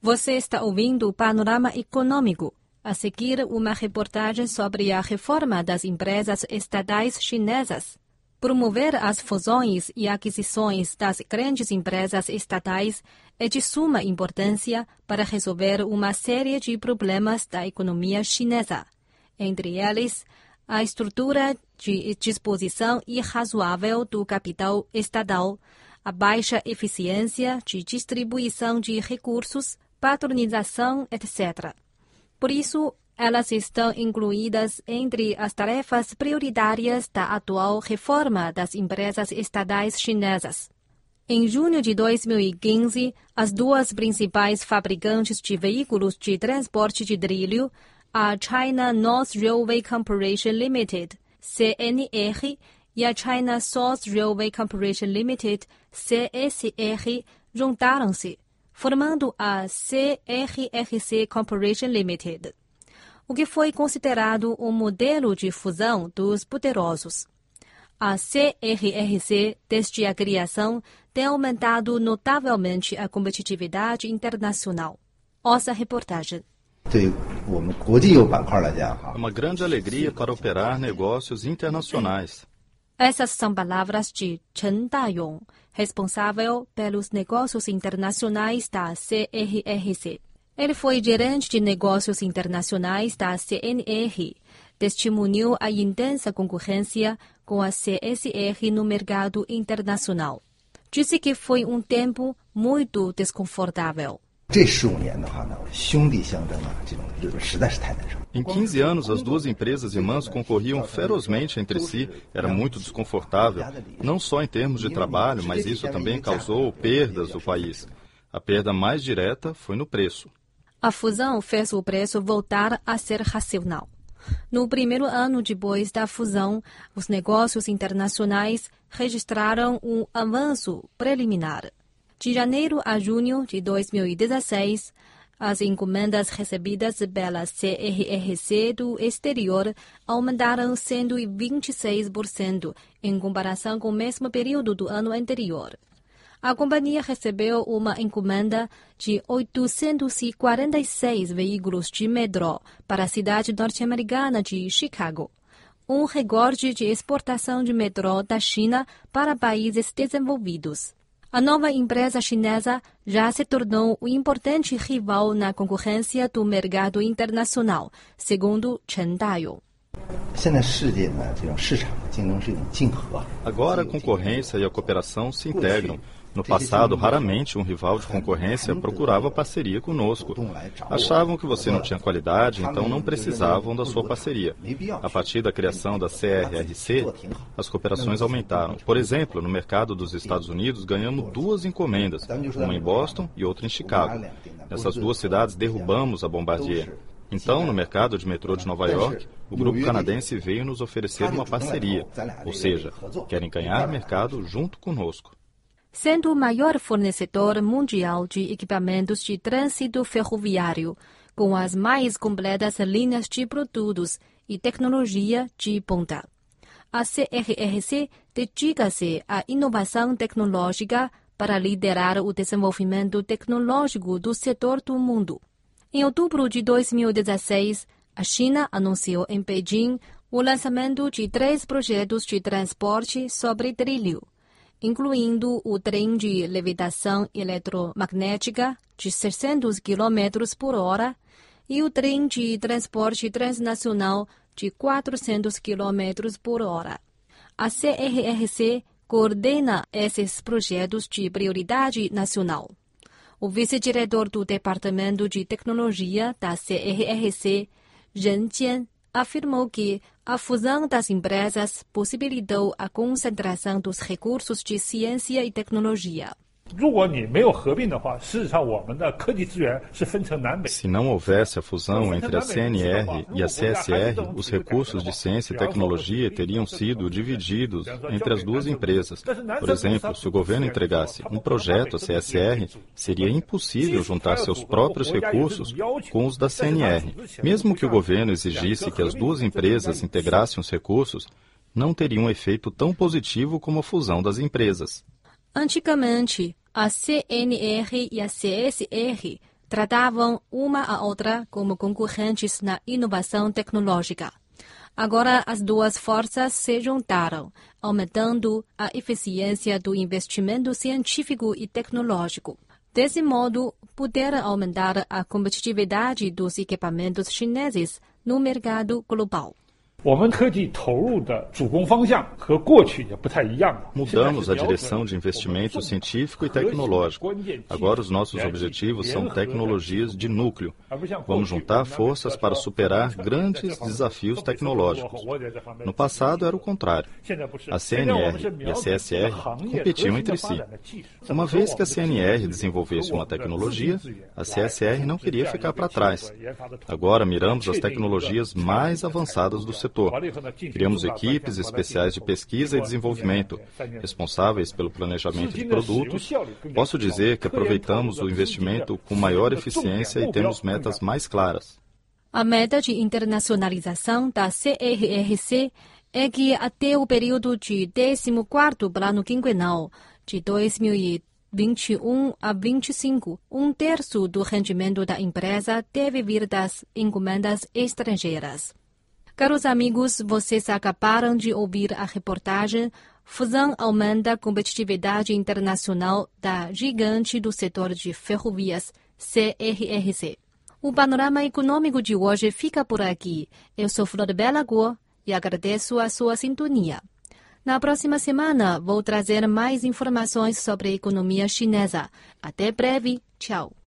Você está ouvindo o Panorama Econômico. A seguir, uma reportagem sobre a reforma das empresas estatais chinesas. Promover as fusões e aquisições das grandes empresas estatais é de suma importância para resolver uma série de problemas da economia chinesa. Entre eles, a estrutura de disposição irrazoável do capital estatal, a baixa eficiência de distribuição de recursos, patronização, etc. Por isso, elas estão incluídas entre as tarefas prioritárias da atual reforma das empresas estatais chinesas. Em junho de 2015, as duas principais fabricantes de veículos de transporte de trilho, a China North Railway Corporation Limited, CNR, e a China South Railway Corporation Limited, CSR, juntaram-se, formando a CRRC Corporation Limited, o que foi considerado um modelo de fusão dos poderosos. A CRRC, desde a criação, tem aumentado notavelmente a competitividade internacional. Ouça a reportagem. É uma grande alegria para operar negócios internacionais. Essas são palavras de Chen Dayong, responsável pelos negócios internacionais da CRRC. Ele foi gerente de negócios internacionais da CNR, testemunhou a intensa concorrência com a CSR no mercado internacional. Disse que foi um tempo muito desconfortável. Em 15 anos, as duas empresas irmãs concorriam ferozmente entre si. Era muito desconfortável, não só em termos de trabalho, mas isso também causou perdas do país. A perda mais direta foi no preço. A fusão fez o preço voltar a ser racional. No primeiro ano depois da fusão, os negócios internacionais registraram um avanço preliminar. De janeiro a junho de 2016, as encomendas recebidas pela CRRC do exterior aumentaram 126% em comparação com o mesmo período do ano anterior. A companhia recebeu uma encomenda de 846 veículos de metrô para a cidade norte-americana de Chicago, um recorde de exportação de metrô da China para países desenvolvidos. A nova empresa chinesa já se tornou um importante rival na concorrência do mercado internacional, segundo Chen Dayong. Agora a concorrência e a cooperação se integram. No passado, raramente um rival de concorrência procurava parceria conosco. Achavam que você não tinha qualidade, então não precisavam da sua parceria. A partir da criação da CRRC, as cooperações aumentaram. Por exemplo, no mercado dos Estados Unidos, ganhamos 2 encomendas, uma em Boston e outra em Chicago. Nessas 2 cidades, derrubamos a Bombardier. Então, no mercado de metrô de Nova York, o grupo canadense veio nos oferecer uma parceria, ou seja, querem ganhar mercado junto conosco. Sendo o maior fornecedor mundial de equipamentos de trânsito ferroviário, com as mais completas linhas de produtos e tecnologia de ponta. A CRRC dedica-se à inovação tecnológica para liderar o desenvolvimento tecnológico do setor do mundo. Em outubro de 2016, a China anunciou em Beijing o lançamento de 3 projetos de transporte sobre trilho, incluindo o trem de levitação eletromagnética de 600 km por hora e o trem de transporte transnacional de 400 km por hora. A CRRC coordena esses projetos de prioridade nacional. O vice-diretor do Departamento de Tecnologia da CRRC, Ren Jian, afirmou que a fusão das empresas possibilitou a concentração dos recursos de ciência e tecnologia. Se não houvesse a fusão entre a CNR e a CSR, os recursos de ciência e tecnologia teriam sido divididos entre as 2 empresas. Por exemplo, se o governo entregasse um projeto à CSR, seria impossível juntar seus próprios recursos com os da CNR. Mesmo que o governo exigisse que as 2 empresas integrassem os recursos, não teria um efeito tão positivo como a fusão das empresas. Antigamente, a CNR e a CSR tratavam uma a outra como concorrentes na inovação tecnológica. Agora, as duas forças se juntaram, aumentando a eficiência do investimento científico e tecnológico. Desse modo, puderam aumentar a competitividade dos equipamentos chineses no mercado global. Mudamos a direção de investimento científico e tecnológico. Agora os nossos objetivos são tecnologias de núcleo. Vamos juntar forças para superar grandes desafios tecnológicos. No passado era o contrário. A CNR e a CSR competiam entre si. Uma vez que a CNR desenvolvesse uma tecnologia, a CSR não queria ficar para trás. Agora miramos as tecnologias mais avançadas do setor. Criamos equipes especiais de pesquisa e desenvolvimento, responsáveis pelo planejamento de produtos. Posso dizer que aproveitamos o investimento com maior eficiência e temos metas mais claras. A meta de internacionalização da CRRC é que até o período de 14º Plano Quinquenal, de 2021 a 25, 1/3 do rendimento da empresa deve vir das encomendas estrangeiras. Caros amigos, vocês acabaram de ouvir a reportagem Fusão aumenta a competitividade internacional da gigante do setor de ferrovias, CRRC. O panorama econômico de hoje fica por aqui. Eu sou Flor Belagor e agradeço a sua sintonia. Na próxima semana, vou trazer mais informações sobre a economia chinesa. Até breve. Tchau.